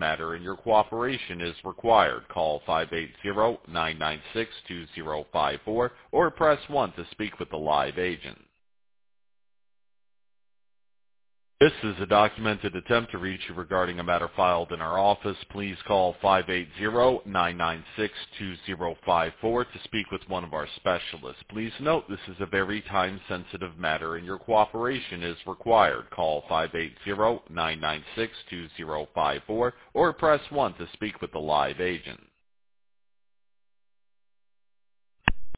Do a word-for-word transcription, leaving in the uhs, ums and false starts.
matter and your cooperation is required. Call five eight zero, nine nine six, two zero five four or press one to speak with a live agent. This is a documented attempt to reach you regarding a matter filed in our office. Please call five eight zero, nine nine six, two zero five four to speak with one of our specialists. Please note this is a very time-sensitive matter and your cooperation is required. Call five eight zero, nine nine six, two zero five four or press one to speak with a live agent.